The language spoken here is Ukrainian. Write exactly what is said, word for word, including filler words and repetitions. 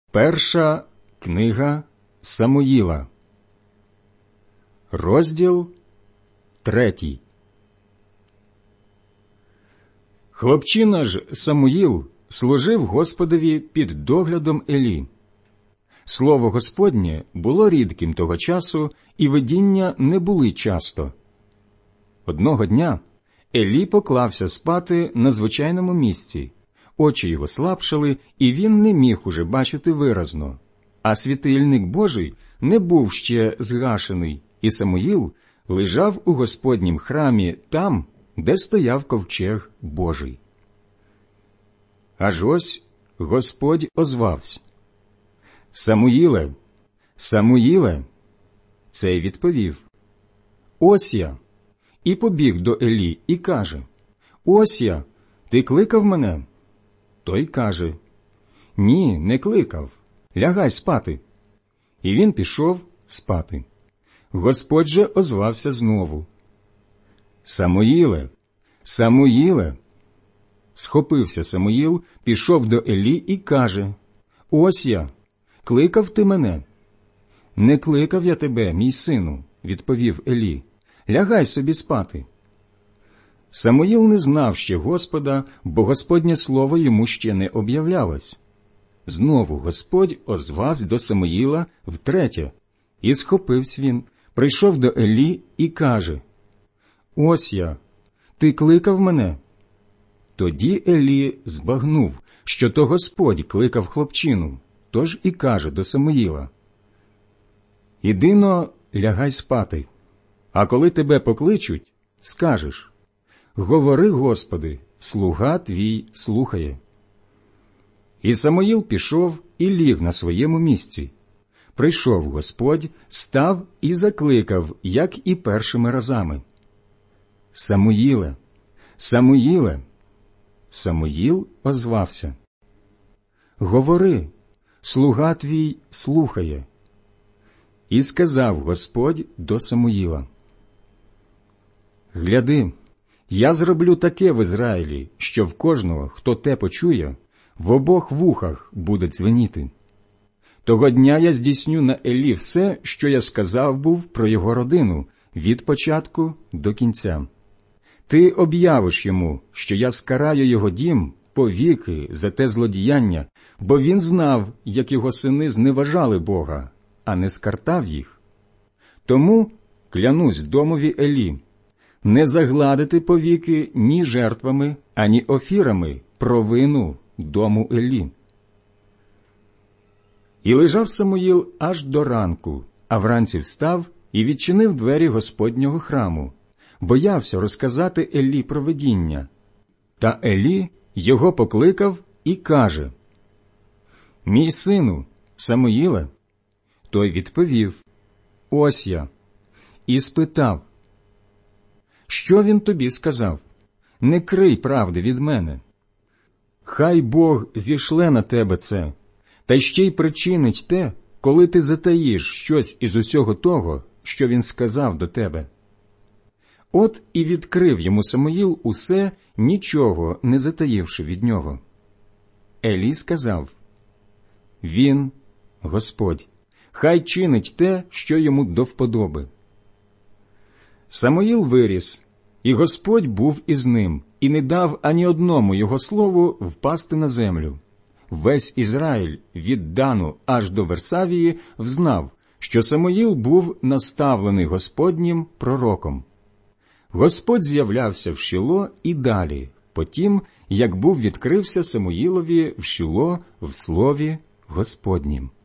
Перша книга Самуїла, розділ третій. Хлопчина ж Самуїл служив Господові під доглядом Елі. Слово Господнє було рідким того часу, і видіння не були часто. Одного дня Елі поклався спати на звичайному місці. Очі його слабшали, і він не міг уже бачити виразно. А світильник Божий не був ще згашений, і Самуїл лежав у Господнім храмі там, де стояв ковчег Божий. Аж ось Господь озвався: «Самуїле, Самуїле!» Цей відповів: «Ось я!» І побіг до Елі і каже: «Ось я! Ти кликав мене?» Той каже: «Ні, не кликав. Лягай спати». І він пішов спати. Господь же озвався знову: «Самуїле, Самуїле!» Схопився Самуїл, пішов до Елі і каже: «Ось я! Кликав ти мене?» «Не кликав я тебе, мій сину», – відповів Елі. «Лягай собі спати». Самуїл не знав ще Господа, бо Господнє слово йому ще не об'являлось. Знову Господь озвався до Самуїла втретє, і схопився він, прийшов до Елі і каже: «Ось я! Ти кликав мене?» Тоді Елі збагнув, що то Господь кликав хлопчину, тож і каже до Самуїла: «Іди-но, лягай спати, а коли тебе покличуть, скажеш: говори, Господи, слуга твій слухає». І Самуїл пішов і ліг на своєму місці. Прийшов Господь, став і закликав, як і першими разами: «Самуїле, Самуїле!» Самуїл озвався: «Говори, слуга твій слухає». І сказав Господь до Самуїла: «Гляди, я зроблю таке в Ізраїлі, що в кожного, хто те почує, в обох вухах буде дзвеніти. Того дня я здійсню на Елі все, що я сказав був про його родину, від початку до кінця. Ти об'явиш йому, що я скараю його дім повіки за те злодіяння, бо він знав, як його сини зневажали Бога, а не скартав їх. Тому клянусь домові Елі, не загладити повіки ні жертвами, ані офірами провину дому Елі». І лежав Самуїл аж до ранку, а вранці встав і відчинив двері Господнього храму. Боявся розказати Елі про видіння. Та Елі його покликав і каже: «Мій сину, Самуїле?» Той відповів: «Ось я». І спитав: «Що він тобі сказав? Не крий правди від мене. Хай Бог зішле на тебе це, та ще й причинить те, коли ти затаїш щось із усього того, що він сказав до тебе». От і відкрив йому Самуїл усе, нічого не затаївши від нього. Елі сказав: «Він, Господь, хай чинить те, що йому до вподоби». Самуїл виріс, і Господь був із ним, і не дав ані одному його слову впасти на землю. Весь Ізраїль від Дану аж до Версавії взнав, що Самуїл був наставлений Господнім пророком. Господь з'являвся в Шіло і далі, потім, як був відкрився Самуїлові в Шіло в слові Господнім.